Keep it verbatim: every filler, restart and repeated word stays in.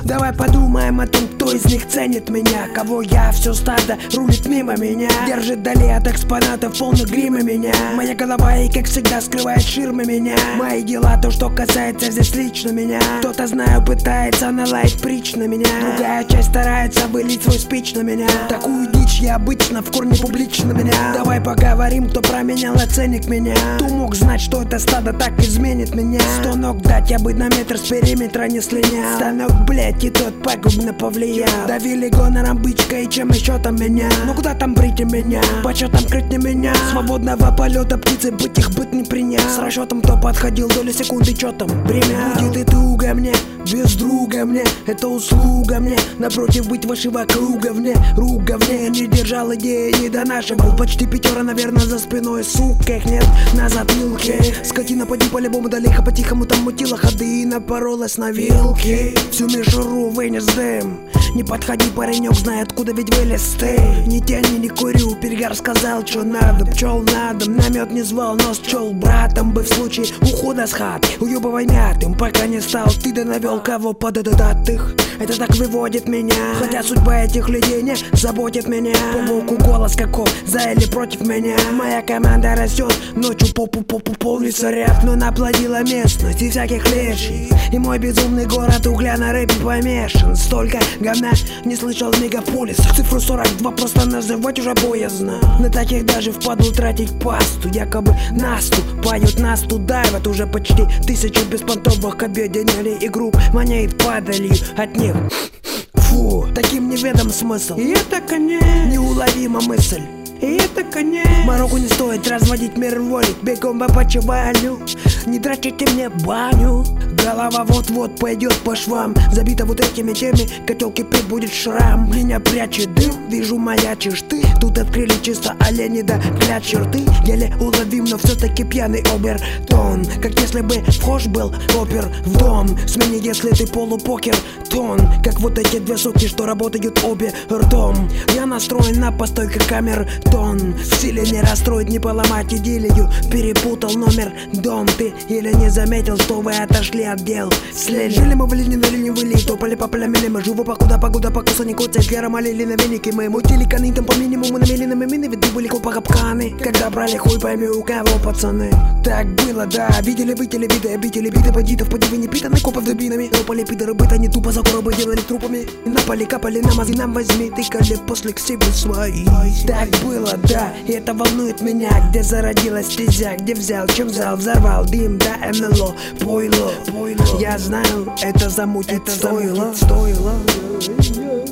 Давай подумаем о том, кто из них ценит меня, кого я, все стадо рулит мимо меня, держит вдали от экспонатов полных грима меня. Моя голова и как всегда скрывает ширмы меня. Мои дела, то что касается здесь лично меня. Кто-то, знаю, пытается наладить притч на меня, другая часть старается вылить свой спич на меня. Такую дичь я обычно в корне публично меня. Давай поговорим, кто променял ценник меня. Кто мог знать, что это стадо так изменит меня? Сто ног дать, я бы на метр с периметра не слинял. Станок, блять, и тот пагубно повлиял. Давили гонором бычка и чем еще там меня. Ну куда там брить меня? Почетом крыть не меня. Свободного полета птицы быть их быть не принял. С расчетом кто подходил, доли секунды, чё там время. Будет и туго мне, без друга мне, это услуга мне. Напротив быть вашего круга мне, руга мне. Не держал идеи, не до нашего. Почти пятера, наверное, за спиной, сука, их нет на затылке. Скотина, поди по-любому далеко, по-тихому там мутила ходы и напоролась на вилки. Всю мишуру вынес дым. Не подходи, паренек, знай, откуда ведь вылез ты. Ни тяни, не курю, перегар сказал, что надо. Пчел надо, намет не звал, но счел братом бы в случае ухода с хат. Уебывай мятым, пока не стал ты да навел кого пододатых. Это так выводит меня, хотя судьба этих людей не заботит меня. По боку голос каков, за или против меня. Моя команда растет, ночью попу-попу полнится ряд. Но наплодила местность и всяких леший. И мой безумный город угля на рэпе помешан. Столько говна не слышал в мегаполисах. Цифру сорок два просто называть уже боязно. На таких даже впадлу тратить пасту. Якобы наступают, нас туда. Вот уже почти тысячу беспонтовых объединили игру. Манеет падалью от них. Фу, таким неведом смысл. И это конец, неуловима мысль. И это конец. Мороку не стоит разводить мир воли. Бегом по почевалю, не тратите мне баню. Голова вот-вот пойдет по швам. Забита вот этими теми, котел кипит, будет шрам. Меня прячет дым, вижу маячишь ты. Тут открыли чисто олени да клят черты. Еле уловим, но все-таки пьяный обертон. Как если бы вхож был опер в дом. Смени, если ты полупокер тон. Как вот эти две суки, что работают обе ртом. Я настроен на постой, как камер тон. В силе не расстроить, не поломать идиллию. Перепутал номер дом ты. Или не заметил, что вы отошли от дел. След. Жили мы в линии на линии выли. Топали по полям мы живу покуда погода покуса не коцай. Вера молили на веники мы. Мутили канитом по минимуму намели на мины. Ведь были копа капканы. Когда брали хуй пойми у кого пацаны. Так было, да. Видели вы телевиды, обители биты бандитов. Поди вы не питаны копов дубинами. Топали пидоры быт, они тупо за коробы делали трупами. Напали, капали на мозги, нам возьми. Тыкали после к себе свои. Так было, да, и это волнует меня. Где зародилась стезя, где взял, чем взял, взорвал дым, да, НЛО, пойло, пойло. Я знаю, это замутить, это стоило, стоило.